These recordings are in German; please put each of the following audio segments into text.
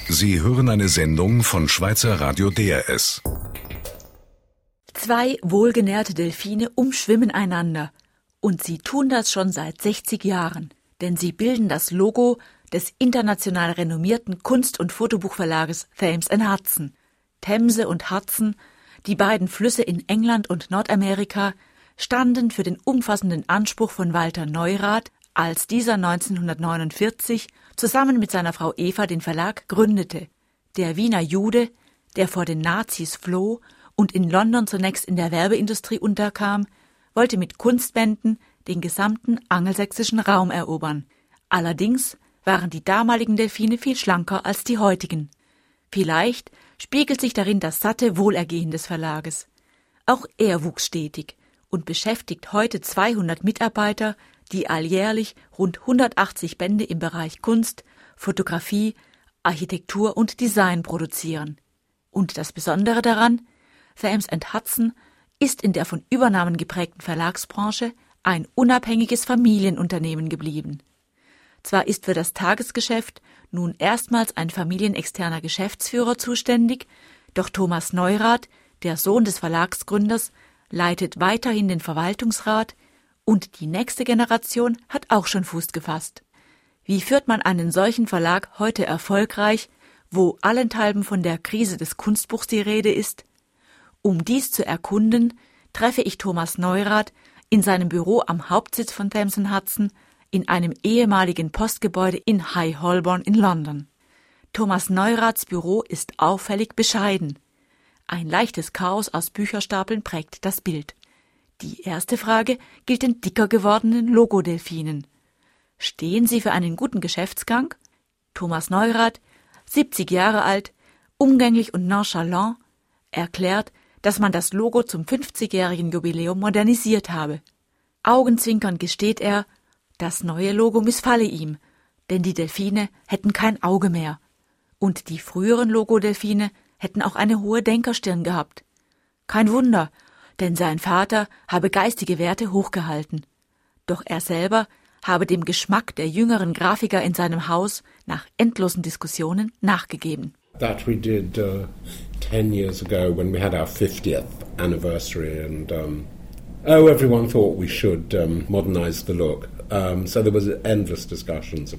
Sie hören eine Sendung von Schweizer Radio DRS. Zwei wohlgenährte Delfine umschwimmen einander. Und sie tun das schon seit 60 Jahren. Denn sie bilden das Logo des international renommierten Kunst- und Fotobuchverlages Thames & Hudson. Themse und Hudson, die beiden Flüsse in England und Nordamerika, standen für den umfassenden Anspruch von Walter Neurath, als dieser 1949 zusammen mit seiner Frau Eva den Verlag gründete. Der Wiener Jude, der vor den Nazis floh und in London zunächst in der Werbeindustrie unterkam, wollte mit Kunstbänden den gesamten angelsächsischen Raum erobern. Allerdings waren die damaligen Delfine viel schlanker als die heutigen. Vielleicht spiegelt sich darin das satte Wohlergehen des Verlages. Auch er wuchs stetig und beschäftigt heute 200 Mitarbeiter, die alljährlich rund 180 Bände im Bereich Kunst, Fotografie, Architektur und Design produzieren. Und das Besondere daran, Thames & Hudson ist in der von Übernahmen geprägten Verlagsbranche ein unabhängiges Familienunternehmen geblieben. Zwar ist für das Tagesgeschäft nun erstmals ein familienexterner Geschäftsführer zuständig, doch Thomas Neurath, der Sohn des Verlagsgründers, leitet weiterhin den Verwaltungsrat und die nächste Generation hat auch schon Fuß gefasst. Wie führt man einen solchen Verlag heute erfolgreich, wo allenthalben von der Krise des Kunstbuchs die Rede ist? Um dies zu erkunden, treffe ich Thomas Neurath in seinem Büro am Hauptsitz von Thames & Hudson in einem ehemaligen Postgebäude in High Holborn in London. Thomas Neuraths Büro ist auffällig bescheiden. Ein leichtes Chaos aus Bücherstapeln prägt das Bild. Die erste Frage gilt den dicker gewordenen Logodelfinen. Stehen sie für einen guten Geschäftsgang? Thomas Neurath, 70 Jahre alt, umgänglich und nonchalant, erklärt, dass man das Logo zum 50-jährigen Jubiläum modernisiert habe. Augenzwinkernd gesteht er, das neue Logo missfalle ihm, denn die Delfine hätten kein Auge mehr. Und die früheren Logodelfine hätten auch eine hohe Denkerstirn gehabt. Kein Wunder, denn sein Vater habe geistige Werte hochgehalten. Doch er selber habe dem Geschmack der jüngeren Grafiker in seinem Haus nach endlosen Diskussionen nachgegeben. That we did 10 years ago when we had our 50th anniversary and everyone thought we should modernize the look. So there was endless discussions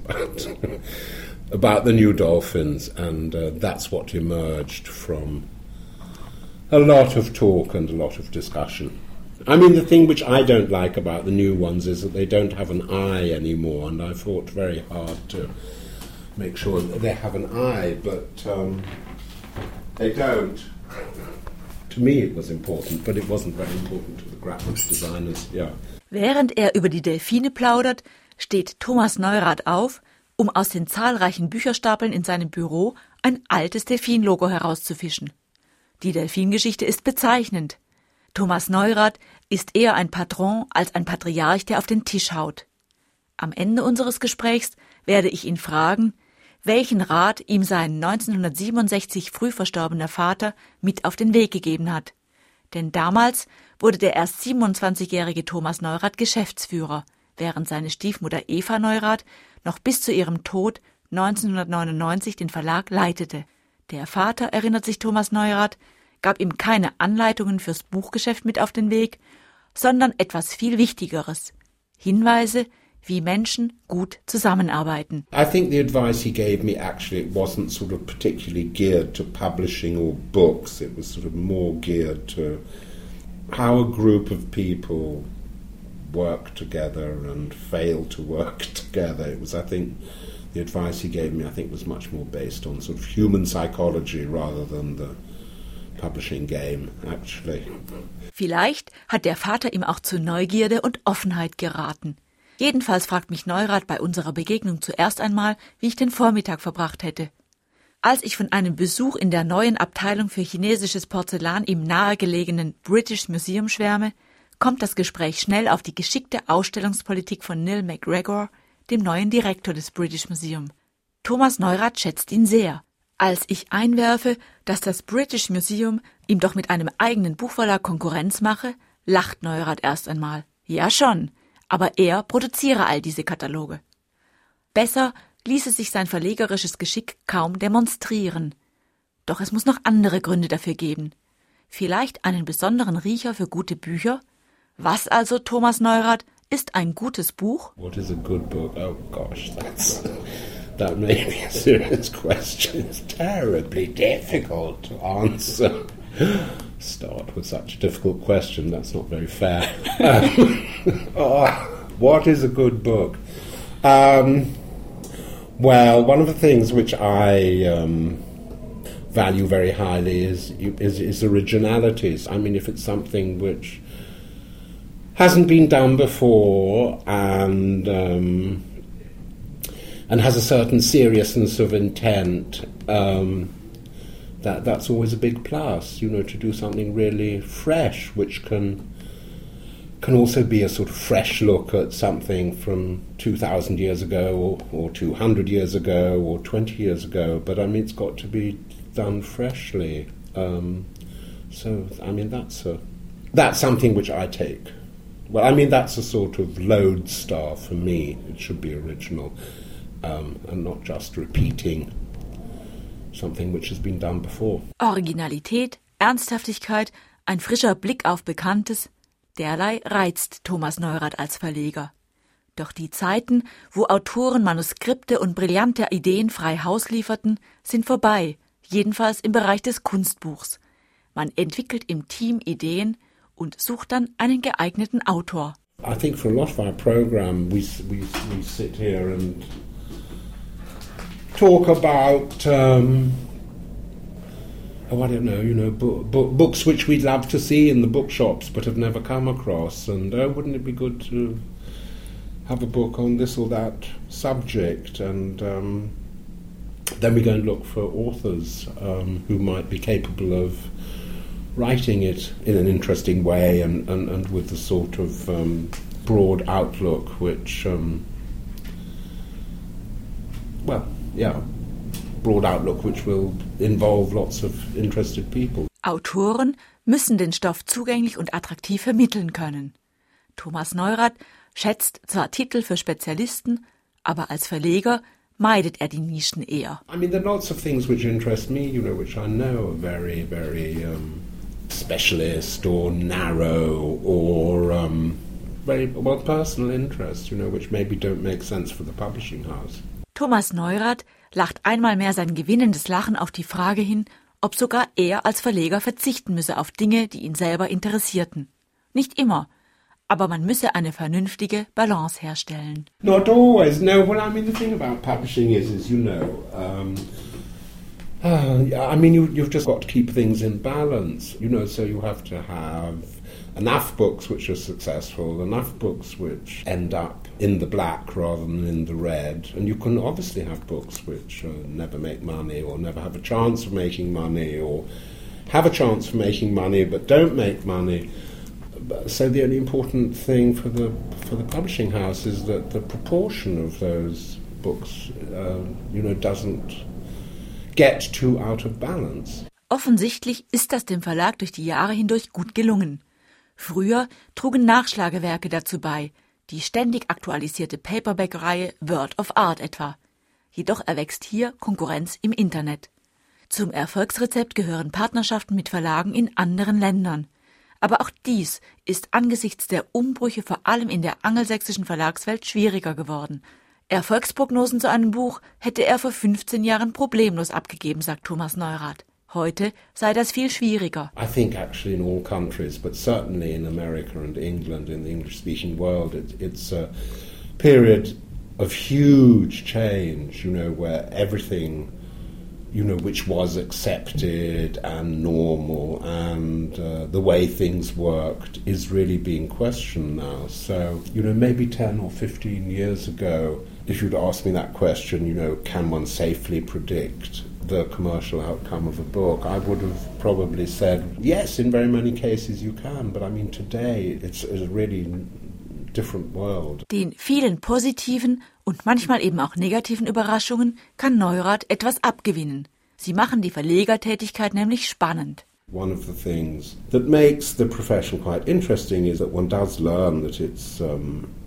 about the new dolphins and that's what emerged from a lot of talk and a lot of discussion. I mean, the thing which I don't like about the new ones is that they don't have an eye anymore, and I fought very hard to make sure that they have an eye, but they don't. To me it was important, but it wasn't very important to the graphic designers, yeah. Während er über die Delfine plaudert, steht Thomas Neurath auf, um aus den zahlreichen Bücherstapeln in seinem Büro ein altes Delfinlogo herauszufischen. Die Delfingeschichte ist bezeichnend. Thomas Neurath ist eher ein Patron als ein Patriarch, der auf den Tisch haut. Am Ende unseres Gesprächs werde ich ihn fragen, welchen Rat ihm sein 1967 früh verstorbener Vater mit auf den Weg gegeben hat. Denn damals wurde der erst 27-jährige Thomas Neurath Geschäftsführer, während seine Stiefmutter Eva Neurath noch bis zu ihrem Tod 1999 den Verlag leitete. Der Vater, erinnert sich Thomas Neurath, gab ihm keine Anleitungen fürs Buchgeschäft mit auf den Weg, sondern etwas viel Wichtigeres: Hinweise, wie Menschen gut zusammenarbeiten. I think the advice he gave me actually it wasn't sort of particularly geared to publishing or books. It was sort of more geared to how a group of people work together and fail to work together. It was, I think, the advice he gave me, I think, was much more based on sort of human psychology rather than the publishing game, actually. Vielleicht hat der Vater ihm auch zu Neugierde und Offenheit geraten. Jedenfalls fragt mich Neurath bei unserer Begegnung zuerst einmal, wie ich den Vormittag verbracht hätte. Als ich von einem Besuch in der neuen Abteilung für chinesisches Porzellan im nahegelegenen British Museum schwärme, kommt das Gespräch schnell auf die geschickte Ausstellungspolitik von Neil MacGregor, dem neuen Direktor des British Museum. Thomas Neurath schätzt ihn sehr. Als ich einwerfe, dass das British Museum ihm doch mit einem eigenen Buchverlag Konkurrenz mache, lacht Neurath erst einmal. Ja schon, aber er produziere all diese Kataloge. Besser ließe sich sein verlegerisches Geschick kaum demonstrieren. Doch es muss noch andere Gründe dafür geben. Vielleicht einen besonderen Riecher für gute Bücher? Was also, Thomas Neurath, ist ein gutes Buch? What is a good book? Oh gosh, that may be a serious question. It's terribly difficult to answer. Start with such a difficult question, that's not very fair. What is a good book? Well, one of the things which I value very highly is originalities. I mean, if it's something which hasn't been done before and has a certain seriousness of intent, that's always a big plus, to do something really fresh, which can also be a sort of fresh look at something from 2,000 years ago or 200 years ago or 20 years ago. But, I mean, it's got to be done freshly. So, I mean, that's something which I take. Well, I mean, that's a sort of lodestar for me. It should be original and not just repeating something which has been done before. Originalität, Ernsthaftigkeit, ein frischer Blick auf Bekanntes, derlei reizt Thomas Neurath als Verleger. Doch die Zeiten, wo Autoren Manuskripte und brillante Ideen frei Haus lieferten, sind vorbei, jedenfalls im Bereich des Kunstbuchs. Man entwickelt im Team Ideen und sucht dann einen geeigneten Autor. I think for a lot of our program we sit here and talk about I don't know, books which we'd love to see in the bookshops but have never come across, and wouldn't it be good to have a book on this or that subject, and then we go and look for authors who might be capable of writing it in an interesting way and with the sort of broad outlook which broad outlook which will involve lots of interested people. Autoren müssen den Stoff zugänglich und attraktiv vermitteln können. Thomas Neurath schätzt zwar Titel für Spezialisten, aber als Verleger meidet er die Nischen eher. I mean, there are lots of things which interest me, which I know are very, very specialist or narrow or very personal interest, which maybe don't make sense for the publishing house. Thomas Neurath lacht einmal mehr sein gewinnendes Lachen auf die Frage hin, ob sogar er als Verleger verzichten müsse auf Dinge, die ihn selber interessierten. Nicht immer, aber man müsse eine vernünftige Balance herstellen. Not always, no. Well, I mean, the thing about publishing is I mean, you've just got to keep things in balance, so you have to have enough books which are successful, enough books which end up in the black rather than in the red, and you can obviously have books which never make money or never have a chance of making money or have a chance of making money but don't make money. So the only important thing for the publishing house is that the proportion of those books, doesn't get too out of balance. Offensichtlich ist das dem Verlag durch die Jahre hindurch gut gelungen. Früher trugen Nachschlagewerke dazu bei, die ständig aktualisierte Paperback-Reihe World of Art etwa. Jedoch erwächst hier Konkurrenz im Internet. Zum Erfolgsrezept gehören Partnerschaften mit Verlagen in anderen Ländern. Aber auch dies ist angesichts der Umbrüche vor allem in der angelsächsischen Verlagswelt schwieriger geworden. Erfolgsprognosen zu einem Buch hätte er vor 15 Jahren problemlos abgegeben, sagt Thomas Neurath. Heute sei das viel schwieriger. I think actually in all countries, but certainly in America and England, in the English-speaking world, it's a period of huge change, where everything, which was accepted and normal and the way things worked is really being questioned now. So, maybe 10 or 15 years ago, if you'd asked me that question, can one safely predict the commercial outcome of a book, I would have probably said, yes, in very many cases you can, but I mean today it's a really different world. Den vielen positiven und manchmal eben auch negativen Überraschungen kann Neurath etwas abgewinnen. Sie machen die Verlegertätigkeit nämlich spannend. One of the things that makes the profession quite interesting is that one does learn that it's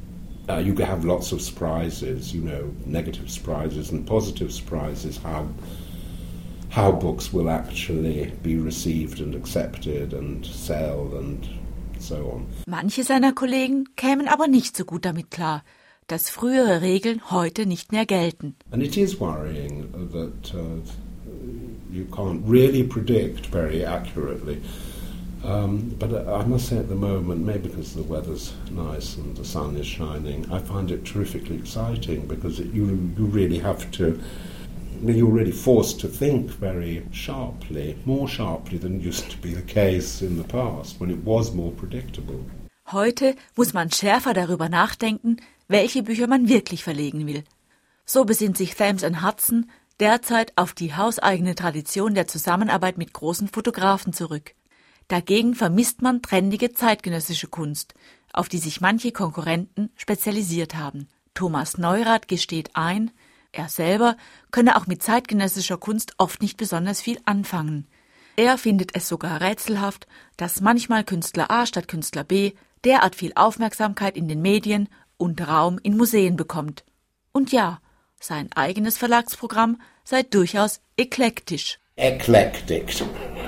you have lots of surprises, negative surprises and positive surprises, how books will actually be received and accepted and sell and so on. Manche seiner Kollegen kämen aber nicht so gut damit klar, dass frühere Regeln heute nicht mehr gelten. And it is worrying that you can't really predict very accurately. But I must say at the moment, maybe because the weather's nice and the sun is shining, I find it terrifically exciting because you really have to, you're really forced to think very sharply, more sharply than used to be the case in the past, when it was more predictable. Heute muss man schärfer darüber nachdenken, welche Bücher man wirklich verlegen will. So besinnt sich Thames & Hudson derzeit auf die hauseigene Tradition der Zusammenarbeit mit großen Fotografen zurück. Dagegen vermisst man trendige zeitgenössische Kunst, auf die sich manche Konkurrenten spezialisiert haben. Thomas Neurath gesteht ein, er selber könne auch mit zeitgenössischer Kunst oft nicht besonders viel anfangen. Er findet es sogar rätselhaft, dass manchmal Künstler A statt Künstler B derart viel Aufmerksamkeit in den Medien und Raum in Museen bekommt. Und ja, sein eigenes Verlagsprogramm sei durchaus eklektisch. Eclectic.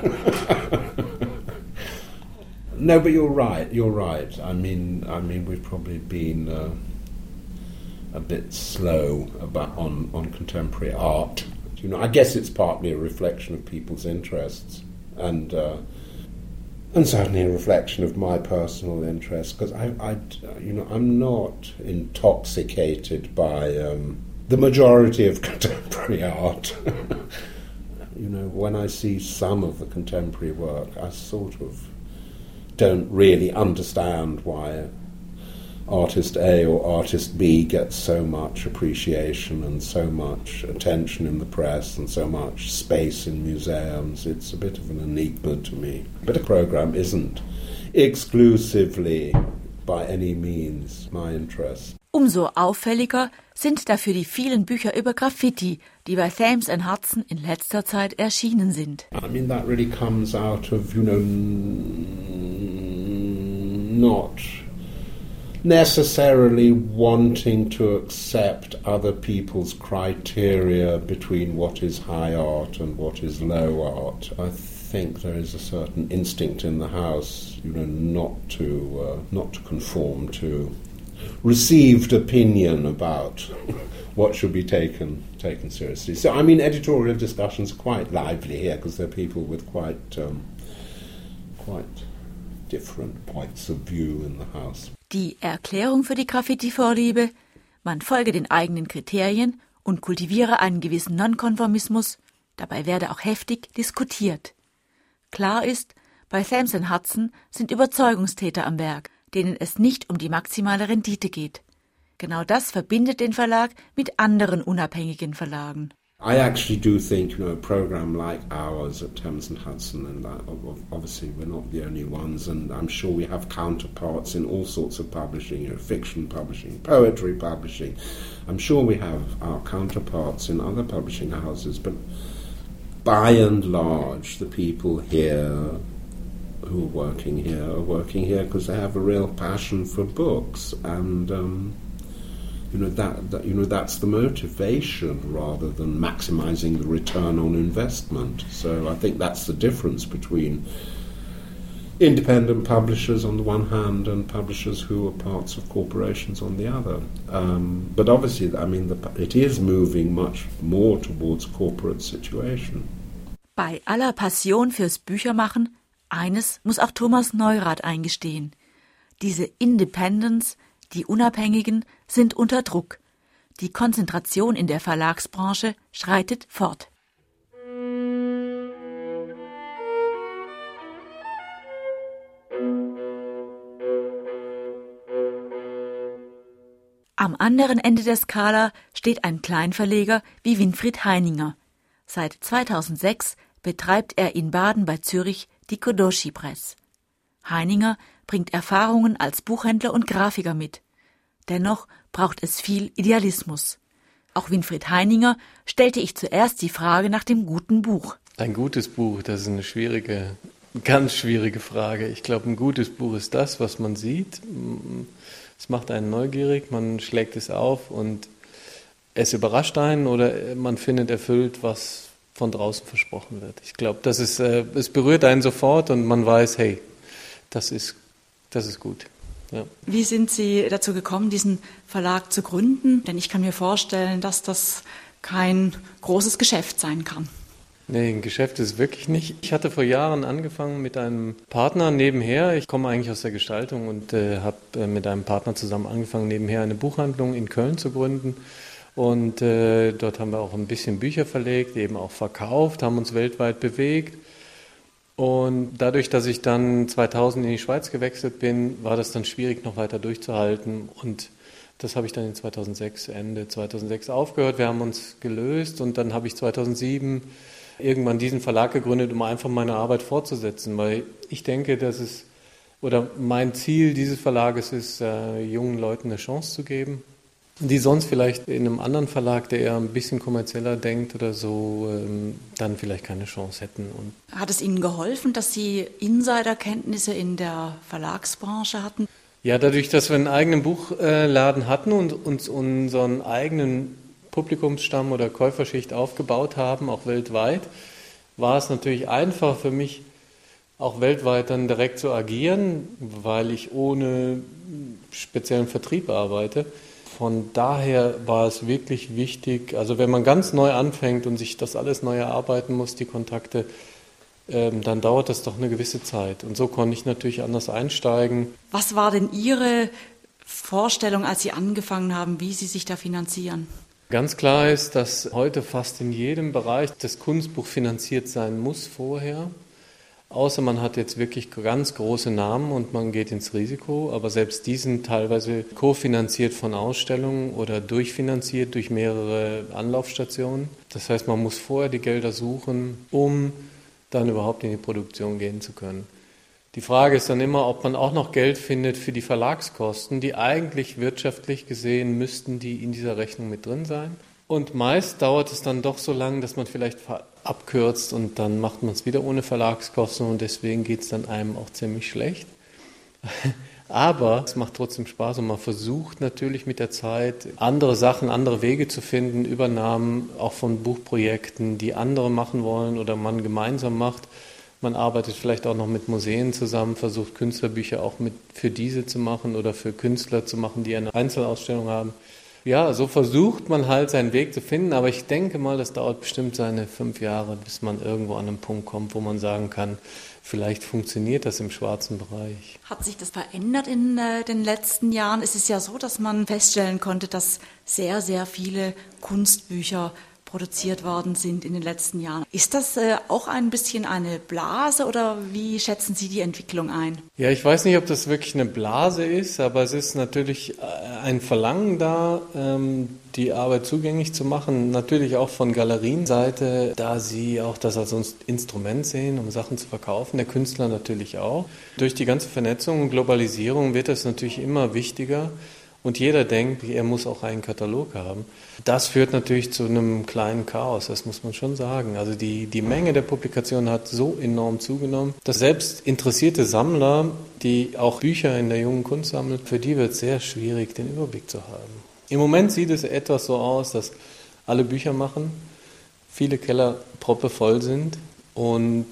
No, but you're right. I mean, we've probably been a bit slow on contemporary art. I guess it's partly a reflection of people's interests and certainly a reflection of my personal interests, because I'm not intoxicated by the majority of contemporary art. When I see some of the contemporary work, I sort of don't really understand why artist A or artist B gets so much appreciation and so much attention in the press and so much space in museums. It's a bit of an enigma to me. But a program isn't exclusively by any means my interest. Umso auffälliger sind dafür die vielen Bücher über Graffiti, die bei Thames & Hudson in letzter Zeit erschienen sind. I mean, that really comes out of, not necessarily wanting to accept other people's criteria between what is high art and what is low art. I think there is a certain instinct in the house, not to conform to received opinion about what should be taken seriously. So, I mean, editorial discussions are quite lively here because there are people with quite different points of view in the house. Die Erklärung für die Graffiti-Vorliebe: Man folge den eigenen Kriterien und kultiviere einen gewissen Nonkonformismus, dabei werde auch heftig diskutiert. Klar ist, bei Thames & Hudson sind Überzeugungstäter am Werk, denen es nicht um die maximale Rendite geht. Genau das verbindet den Verlag mit anderen unabhängigen Verlagen. I actually do think, a program like ours at Thames & Hudson, and obviously we're not the only ones, and I'm sure we have counterparts in all sorts of publishing, fiction publishing, poetry publishing. I'm sure we have our counterparts in other publishing houses, but by and large, the people here who are working here because they have a real passion for books, and that's the motivation rather than maximizing the return on investment. So I think that's the difference between independent publishers on the one hand and publishers who are parts of corporations on the other. But obviously, I mean, it is moving much more towards corporate situation. Bei aller Passion fürs Büchermachen, eines muss auch Thomas Neurath eingestehen: Diese Independents, die Unabhängigen, sind unter Druck. Die Konzentration in der Verlagsbranche schreitet fort. Am anderen Ende der Skala steht ein Kleinverleger wie Winfried Heininger. Seit 2006 betreibt er in Baden bei Zürich die Kodoshi Press. Heininger bringt Erfahrungen als Buchhändler und Grafiker mit. Dennoch braucht es viel Idealismus. Auch Winfried Heininger stellte ich zuerst die Frage nach dem guten Buch. Ein gutes Buch, das ist eine ganz schwierige Frage. Ich glaube, ein gutes Buch ist das, was man sieht, Es macht einen neugierig, man schlägt es auf und es überrascht einen oder man findet erfüllt, was von draußen versprochen wird. Ich glaube, es berührt einen sofort und man weiß, hey, das ist gut. Ja. Wie sind Sie dazu gekommen, diesen Verlag zu gründen? Denn ich kann mir vorstellen, dass das kein großes Geschäft sein kann. Nee, ein Geschäft ist es wirklich nicht. Ich hatte vor Jahren angefangen mit einem Partner nebenher. Ich komme eigentlich aus der Gestaltung und habe mit einem Partner zusammen angefangen, nebenher eine Buchhandlung in Köln zu gründen. Und dort haben wir auch ein bisschen Bücher verlegt, eben auch verkauft, haben uns weltweit bewegt. Und dadurch, dass ich dann 2000 in die Schweiz gewechselt bin, war das dann schwierig, noch weiter durchzuhalten. Und das habe ich dann Ende 2006 aufgehört. Wir haben uns gelöst und dann habe ich 2007 irgendwann diesen Verlag gegründet, um einfach meine Arbeit fortzusetzen. Weil ich denke, mein Ziel dieses Verlages ist, jungen Leuten eine Chance zu geben, die sonst vielleicht in einem anderen Verlag, der eher ein bisschen kommerzieller denkt oder so, dann vielleicht keine Chance hätten. Und hat es Ihnen geholfen, dass Sie Insiderkenntnisse in der Verlagsbranche hatten? Ja, dadurch, dass wir einen eigenen Buchladen hatten und uns unseren eigenen Publikumsstamm oder Käuferschicht aufgebaut haben, auch weltweit, war es natürlich einfach für mich, auch weltweit dann direkt zu agieren, weil ich ohne speziellen Vertrieb arbeite. Von daher war es wirklich wichtig, also wenn man ganz neu anfängt und sich das alles neu erarbeiten muss, die Kontakte, dann dauert das doch eine gewisse Zeit. Und so konnte ich natürlich anders einsteigen. Was war denn Ihre Vorstellung, als Sie angefangen haben, wie Sie sich da finanzieren? Ganz klar ist, dass heute fast in jedem Bereich das Kunstbuch finanziert sein muss vorher. Außer man hat jetzt wirklich ganz große Namen und man geht ins Risiko. Aber selbst die sind teilweise kofinanziert von Ausstellungen oder durchfinanziert durch mehrere Anlaufstationen. Das heißt, man muss vorher die Gelder suchen, um dann überhaupt in die Produktion gehen zu können. Die Frage ist dann immer, ob man auch noch Geld findet für die Verlagskosten, die eigentlich wirtschaftlich gesehen müssten die in dieser Rechnung mit drin sein. Und meist dauert es dann doch so lange, dass man vielleicht abkürzt und dann macht man es wieder ohne Verlagskosten und deswegen geht es dann einem auch ziemlich schlecht. Aber es macht trotzdem Spaß und man versucht natürlich mit der Zeit andere Sachen, andere Wege zu finden, Übernahmen auch von Buchprojekten, die andere machen wollen oder man gemeinsam macht. Man arbeitet vielleicht auch noch mit Museen zusammen, versucht Künstlerbücher auch für diese zu machen oder für Künstler zu machen, die eine Einzelausstellung haben. Ja, so versucht man halt seinen Weg zu finden, aber ich denke mal, das dauert bestimmt seine 5 Jahre, bis man irgendwo an einen Punkt kommt, wo man sagen kann, vielleicht funktioniert das im schwarzen Bereich. Hat sich das verändert in den letzten Jahren? Es ist ja so, dass man feststellen konnte, dass sehr, sehr viele Kunstbücher produziert worden sind in den letzten Jahren. Ist das auch ein bisschen eine Blase oder wie schätzen Sie die Entwicklung ein? Ja, ich weiß nicht, ob das wirklich eine Blase ist, aber es ist natürlich ein Verlangen da, die Arbeit zugänglich zu machen. Natürlich auch von Galerienseite, da sie auch das als Instrument sehen, um Sachen zu verkaufen. Der Künstler natürlich auch. Durch die ganze Vernetzung und Globalisierung wird das natürlich immer wichtiger. Und jeder denkt, er muss auch einen Katalog haben. Das führt natürlich zu einem kleinen Chaos, das muss man schon sagen. Also die Menge der Publikationen hat so enorm zugenommen, dass selbst interessierte Sammler, die auch Bücher in der jungen Kunst sammeln, für die wird es sehr schwierig, den Überblick zu haben. Im Moment sieht es etwas so aus, dass alle Bücher machen, viele Keller proppevoll sind und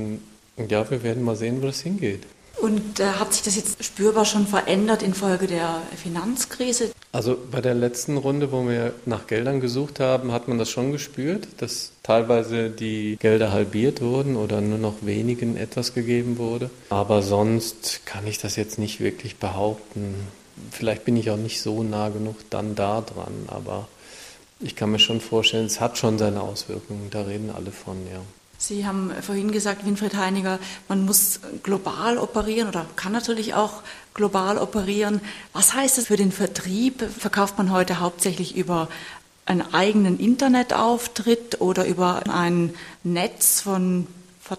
ja, wir werden mal sehen, wo das hingeht. Und hat sich das jetzt spürbar schon verändert infolge der Finanzkrise? Also bei der letzten Runde, wo wir nach Geldern gesucht haben, hat man das schon gespürt, dass teilweise die Gelder halbiert wurden oder nur noch wenigen etwas gegeben wurde. Aber sonst kann ich das jetzt nicht wirklich behaupten. Vielleicht bin ich auch nicht so nah genug dann da dran, aber ich kann mir schon vorstellen, es hat schon seine Auswirkungen, da reden alle von, ja. Sie haben vorhin gesagt, Winfried Heiniger, man muss global operieren oder kann natürlich auch global operieren. Was heißt das für den Vertrieb? Verkauft man heute hauptsächlich über einen eigenen Internetauftritt oder über ein Netz von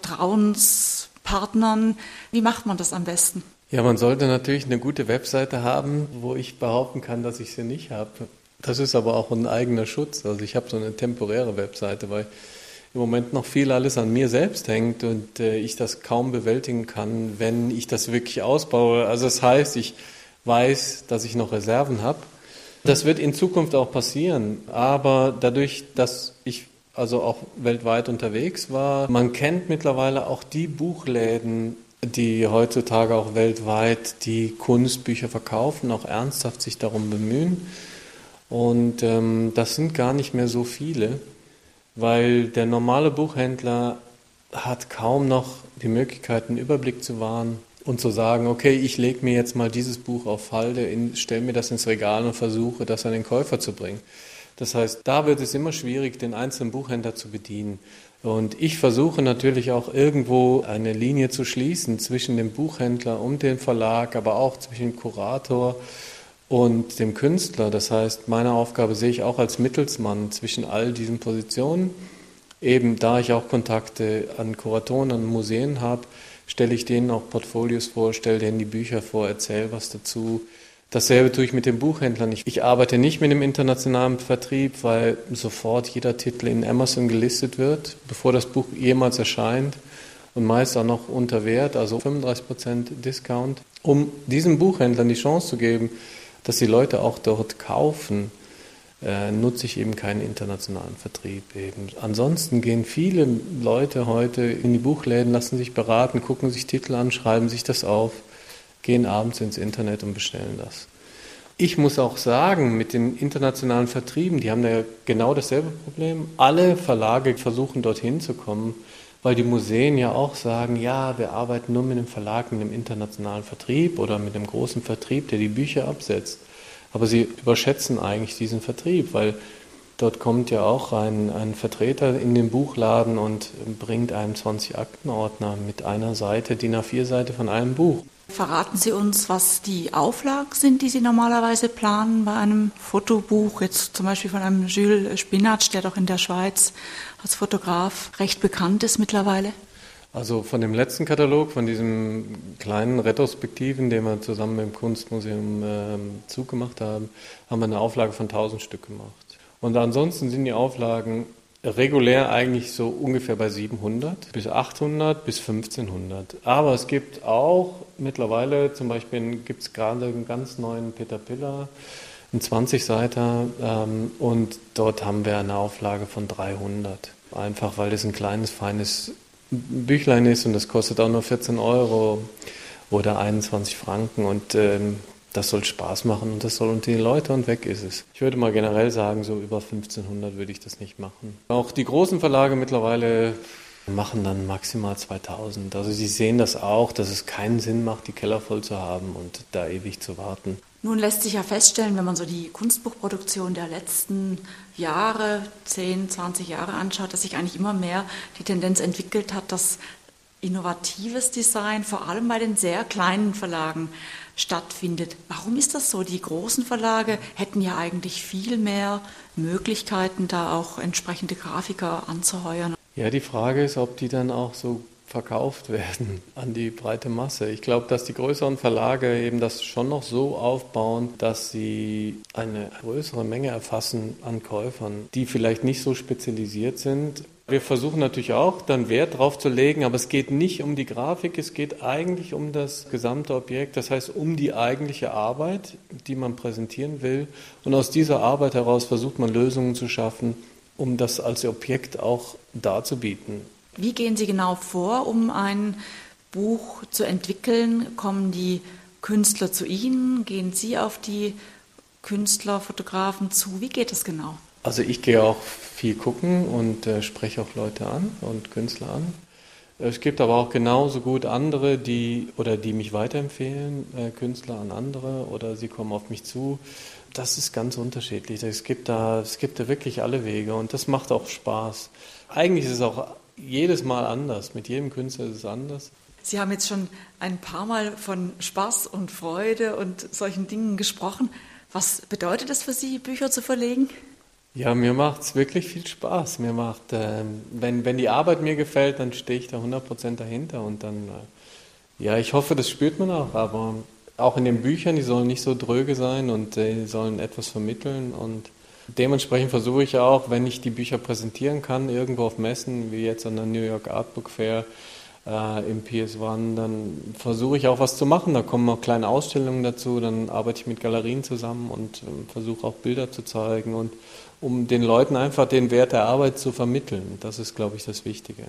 Vertrauenspartnern? Wie macht man das am besten? Ja, man sollte natürlich eine gute Webseite haben, wo ich behaupten kann, dass ich sie nicht habe. Das ist aber auch ein eigener Schutz. Also ich habe so eine temporäre Webseite, weil im Moment noch viel alles an mir selbst hängt und ich das kaum bewältigen kann, wenn ich das wirklich ausbaue. Also das heißt, ich weiß, dass ich noch Reserven habe. Das wird in Zukunft auch passieren, aber dadurch, dass ich also auch weltweit unterwegs war, man kennt mittlerweile auch die Buchläden, die heutzutage auch weltweit die Kunstbücher verkaufen, auch ernsthaft sich darum bemühen. Und das sind gar nicht mehr so viele, weil der normale Buchhändler hat kaum noch die Möglichkeit, einen Überblick zu wahren und zu sagen, okay, ich lege mir jetzt mal dieses Buch auf Halde, stelle mir das ins Regal und versuche, das an den Käufer zu bringen. Das heißt, da wird es immer schwierig, den einzelnen Buchhändler zu bedienen. Und ich versuche natürlich auch irgendwo eine Linie zu schließen zwischen dem Buchhändler und dem Verlag, aber auch zwischen dem Kurator und dem Künstler. Das heißt, meine Aufgabe sehe ich auch als Mittelsmann zwischen all diesen Positionen. Eben da ich auch Kontakte an Kuratoren, an Museen habe, stelle ich denen auch Portfolios vor, stelle denen die Bücher vor, erzähle was dazu. Dasselbe tue ich mit den Buchhändlern. Ich arbeite nicht mit dem internationalen Vertrieb, weil sofort jeder Titel in Amazon gelistet wird, bevor das Buch jemals erscheint und meist auch noch unter Wert, also 35% Discount. Um diesen Buchhändlern die Chance zu geben, dass die Leute auch dort kaufen, nutze ich eben keinen internationalen Vertrieb. Eben. Ansonsten gehen viele Leute heute in die Buchläden, lassen sich beraten, gucken sich Titel an, schreiben sich das auf, gehen abends ins Internet und bestellen das. Ich muss auch sagen, mit den internationalen Vertrieben, die haben da genau dasselbe Problem. Alle Verlage versuchen dorthin zu kommen, weil die Museen ja auch sagen, ja, wir arbeiten nur mit einem Verlag, mit einem internationalen Vertrieb oder mit einem großen Vertrieb, der die Bücher absetzt. Aber sie überschätzen eigentlich diesen Vertrieb, weil dort kommt ja auch ein Vertreter in den Buchladen und bringt einem 20 Aktenordner mit einer Seite, DIN A4-Seite von einem Buch. Verraten Sie uns, was die Auflagen sind, die Sie normalerweise planen bei einem Fotobuch, jetzt zum Beispiel von einem Jules Spinatsch, der doch in der Schweiz als Fotograf recht bekannt ist mittlerweile? Also von dem letzten Katalog, von diesem kleinen Retrospektiven, den wir zusammen mit dem Kunstmuseum Zug gemacht haben, haben wir eine Auflage von 1000 Stück gemacht. Und ansonsten sind die Auflagen regulär eigentlich so ungefähr bei 700 bis 800 bis 1500. Aber es gibt auch mittlerweile, zum Beispiel gibt es gerade einen ganz neuen Peter Piller, einen 20-Seiter, und dort haben wir eine Auflage von 300. Einfach weil das ein kleines, feines Büchlein ist und das kostet auch nur 14 € oder 21 Franken und das soll Spaß machen und das soll unter die Leute und weg ist es. Ich würde mal generell sagen, so über 1500 würde ich das nicht machen. Auch die großen Verlage mittlerweile machen dann maximal 2000. Also sie sehen das auch, dass es keinen Sinn macht, die Keller voll zu haben und da ewig zu warten. Nun lässt sich ja feststellen, wenn man so die Kunstbuchproduktion der letzten Jahre, 10, 20 Jahre anschaut, dass sich eigentlich immer mehr die Tendenz entwickelt hat, dass innovatives Design vor allem bei den sehr kleinen Verlagen stattfindet. Warum ist das so? Die großen Verlage hätten ja eigentlich viel mehr Möglichkeiten, da auch entsprechende Grafiker anzuheuern. Ja, die Frage ist, ob die dann auch so verkauft werden an die breite Masse. Ich glaube, dass die größeren Verlage eben das schon noch so aufbauen, dass sie eine größere Menge erfassen an Käufern, die vielleicht nicht so spezialisiert sind. Wir versuchen natürlich auch, dann Wert drauf zu legen, aber es geht nicht um die Grafik, es geht eigentlich um das gesamte Objekt, das heißt um die eigentliche Arbeit, die man präsentieren will. Und aus dieser Arbeit heraus versucht man Lösungen zu schaffen, um das als Objekt auch darzubieten. Wie gehen Sie genau vor, um ein Buch zu entwickeln? Kommen die Künstler zu Ihnen? Gehen Sie auf die Künstler, Fotografen zu? Wie geht das genau? Also ich gehe auch viel gucken und spreche auch Leute an und Künstler an. Es gibt aber auch genauso gut andere, die mich weiterempfehlen, Künstler an andere, oder sie kommen auf mich zu. Das ist ganz unterschiedlich. Es gibt da wirklich alle Wege und das macht auch Spaß. Eigentlich ist es auch jedes Mal anders. Mit jedem Künstler ist es anders. Sie haben jetzt schon ein paar Mal von Spaß und Freude und solchen Dingen gesprochen. Was bedeutet es für Sie, Bücher zu verlegen? Ja, mir macht es wirklich viel Spaß. Mir macht, wenn die Arbeit mir gefällt, dann stehe ich da 100% dahinter und dann, ich hoffe, das spürt man auch, aber auch in den Büchern, die sollen nicht so dröge sein und die sollen etwas vermitteln und dementsprechend versuche ich auch, wenn ich die Bücher präsentieren kann, irgendwo auf Messen, wie jetzt an der New York Art Book Fair, im PS1, dann versuche ich auch was zu machen. Da kommen auch kleine Ausstellungen dazu, dann arbeite ich mit Galerien zusammen und versuche auch Bilder zu zeigen und um den Leuten einfach den Wert der Arbeit zu vermitteln. Das ist, glaube ich, das Wichtige.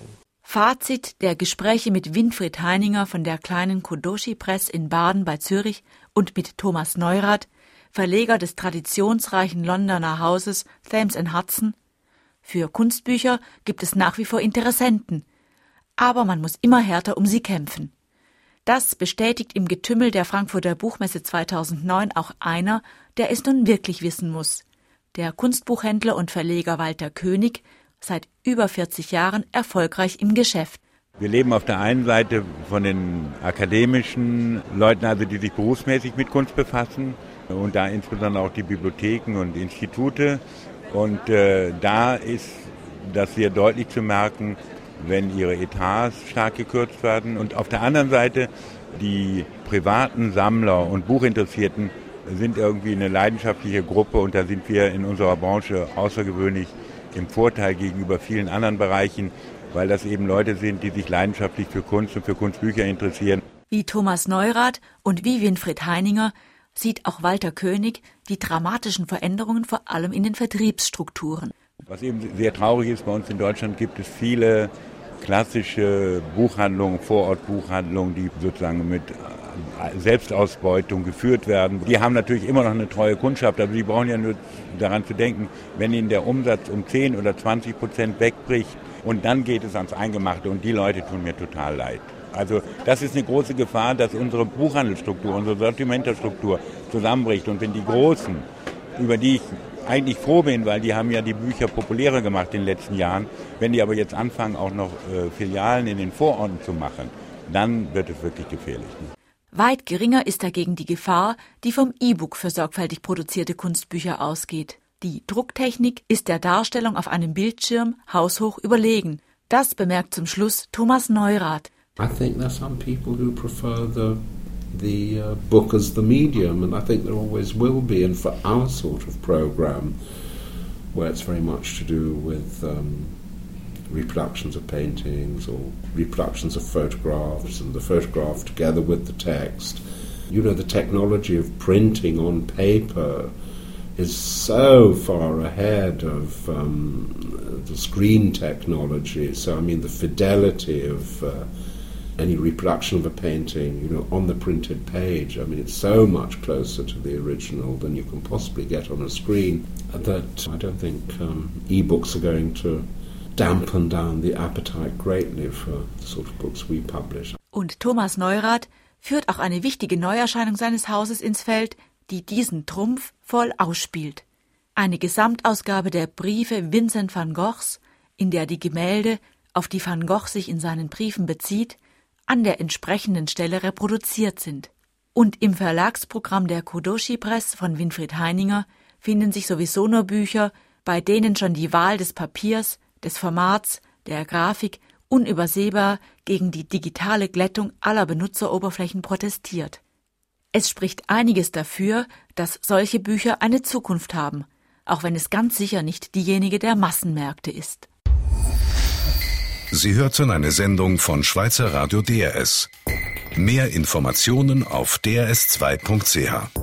Fazit der Gespräche mit Winfried Heininger von der kleinen Kodoshi Press in Baden bei Zürich und mit Thomas Neurath, Verleger des traditionsreichen Londoner Hauses Thames & Hudson: Für Kunstbücher gibt es nach wie vor Interessenten, aber man muss immer härter um sie kämpfen. Das bestätigt im Getümmel der Frankfurter Buchmesse 2009 auch einer, der es nun wirklich wissen muss: Der Kunstbuchhändler und Verleger Walter König, seit über 40 Jahren erfolgreich im Geschäft. Wir leben auf der einen Seite von den akademischen Leuten, also die sich berufsmäßig mit Kunst befassen, und da insbesondere auch die Bibliotheken und Institute. Und da ist das sehr deutlich zu merken, wenn ihre Etats stark gekürzt werden. Und auf der anderen Seite die privaten Sammler und Buchinteressierten sind irgendwie eine leidenschaftliche Gruppe, und da sind wir in unserer Branche außergewöhnlich im Vorteil gegenüber vielen anderen Bereichen, weil das eben Leute sind, die sich leidenschaftlich für Kunst und für Kunstbücher interessieren. Wie Thomas Neurath und wie Winfried Heininger sieht auch Walter König die dramatischen Veränderungen vor allem in den Vertriebsstrukturen. Was eben sehr traurig ist, bei uns in Deutschland gibt es viele klassische Buchhandlungen, Vorortbuchhandlungen, die sozusagen mit Selbstausbeutung geführt werden. Die haben natürlich immer noch eine treue Kundschaft, aber sie brauchen ja nur daran zu denken, wenn ihnen der Umsatz um 10 oder 20% wegbricht und dann geht es ans Eingemachte, und die Leute tun mir total leid. Also das ist eine große Gefahr, dass unsere Buchhandelsstruktur, unsere Sortimenterstruktur zusammenbricht, und wenn die Großen, über die ich eigentlich froh bin, weil die haben ja die Bücher populärer gemacht in den letzten Jahren, wenn die aber jetzt anfangen, auch noch Filialen in den Vororten zu machen, dann wird es wirklich gefährlich. Weit geringer ist dagegen die Gefahr, die vom E-Book für sorgfältig produzierte Kunstbücher ausgeht. Die Drucktechnik ist der Darstellung auf einem Bildschirm haushoch überlegen. Das bemerkt zum Schluss Thomas Neurath. I think there are some people who prefer the book as the medium, and I think there always will be. And for our sort of program, where it's very much to do with reproductions of paintings or reproductions of photographs, and the photograph together with the text. You know, the technology of printing on paper is so far ahead of the screen technology. So, I mean, the fidelity of any reproduction of a painting, you know, on the printed page, I mean, it's so much closer to the original than you can possibly get on a screen, that I don't think e-books are going to dampen down the appetite greatly for the sort of books we publish. Und Thomas Neurath führt auch eine wichtige Neuerscheinung seines Hauses ins Feld, die diesen Trumpf voll ausspielt. Eine Gesamtausgabe der Briefe Vincent van Goghs, in der die Gemälde, auf die Van Gogh sich in seinen Briefen bezieht, an der entsprechenden Stelle reproduziert sind. Und im Verlagsprogramm der Kodoshi Press von Winfried Heininger finden sich sowieso nur Bücher, bei denen schon die Wahl des Papiers, des Formats, der Grafik unübersehbar gegen die digitale Glättung aller Benutzeroberflächen protestiert. Es spricht einiges dafür, dass solche Bücher eine Zukunft haben, auch wenn es ganz sicher nicht diejenige der Massenmärkte ist. Sie hörten eine Sendung von Schweizer Radio DRS. Mehr Informationen auf drs2.ch.